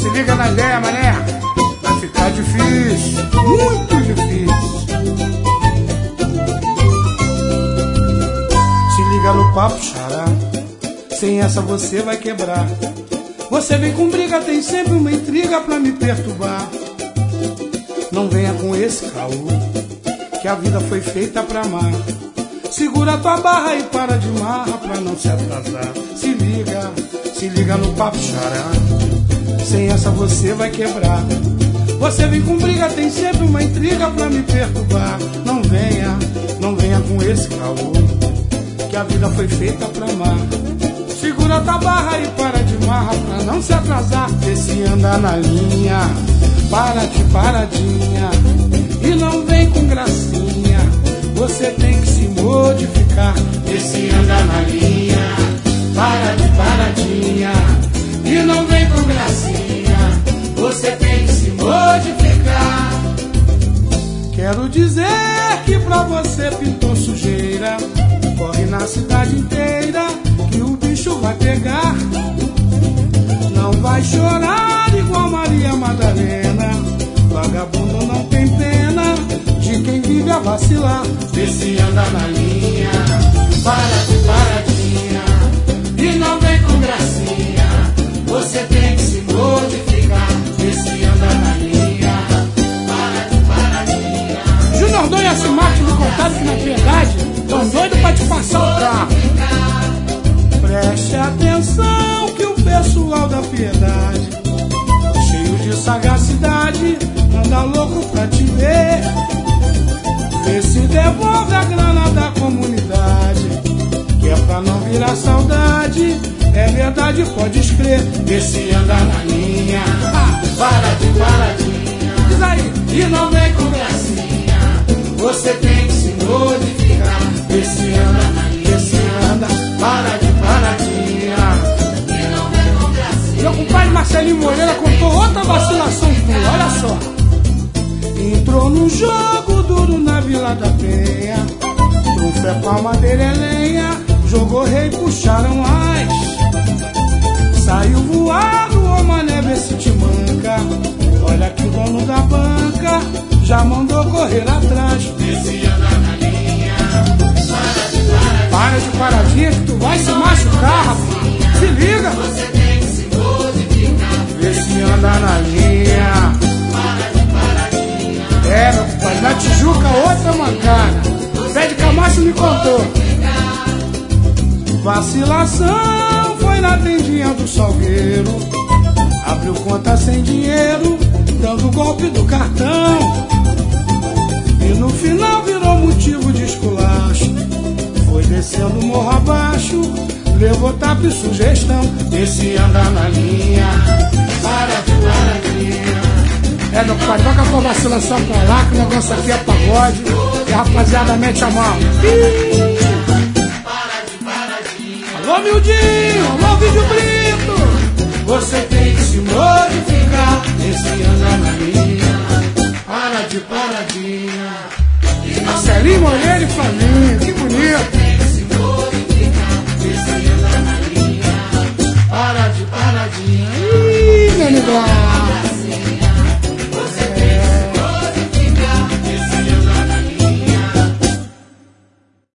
Se liga na ideia, mané. Vai ficar difícil, muito difícil. Se liga no papo, xará. Sem essa você vai quebrar. Você vem com briga, tem sempre uma intriga pra me perturbar. Não venha com esse caô, que a vida foi feita pra amar. Segura tua barra e para de marra pra não se atrasar. Se liga no papo, xará. Sem essa você vai quebrar. Você vem com briga, tem sempre uma intriga pra me perturbar. Não venha com esse caô, que a vida foi feita pra amar. Segura tua barra e para de marra pra não se atrasar. Vê se anda na linha, para de paradinha, e não vem com gracinha. Você tem que se modificar. Vê se anda na linha, para de paradinha, e não vem com gracinha. Você tem que se modificar. Quero dizer que pra você pintou sujeira. Corre na cidade inteira que o bicho vai pegar. Não vai chorar igual Maria Madalena. Vagabundo não tem pena de quem vive a vacilar. Vê se anda na linha, para de paradinha, e não vem com gracinha. Você tem que se modificar. Vê se anda na linha, para de paradinha. Júnior Dom e a Simarte me contaram que na piedade tão doido pra te passar o carro. Preste atenção que o pessoal da piedade, cheio de sagacidade, anda louco pra te ver. Vê se devolve a grana da comunidade, que é pra não virar saudade. É verdade, pode escrever. Vê se anda na linha, para de paradinha, diz aí, e não vem com gracinha. Você tem que se modificar. Vê se anda na linha, vê se anda, para de paradinha, e não vem com gracinha. Meu compadre Marcelinho Moreira contou outra vacilação tua, olha só. Entrou num jogo duro na Vila da Penha, trouxe a palmadeira e lenha, jogou rei, puxaram as. Saiu voado, ô mané, vê se te manca. Olha que o dono da banca já mandou correr atrás. Vê se anda na linha, para de paradinha que tu vai se machucar, rapaz. Se liga. Você tem que se modificar. Vê se anda na linha, para de paradinha. É, meu pai, na Tijuca outra mancada. Pé de Camacho me contou. Vacilação foi na tendinha do Salgueiro. Abriu conta sem dinheiro, dando o golpe do cartão. E no final virou motivo de esculacho. Foi descendo morro abaixo, levou tapa e sugestão. Esse anda na linha, para de paradinha. É, meu pai, toca com a vacilação pra lá, que o negócio aqui é pagode. E a rapaziada mete a mão. Alô, Mildinho, alô, Vídeo Brito. Você tem que se modificar. Esse anda na linha, para de paradinha. Marcelinho Moreira e família.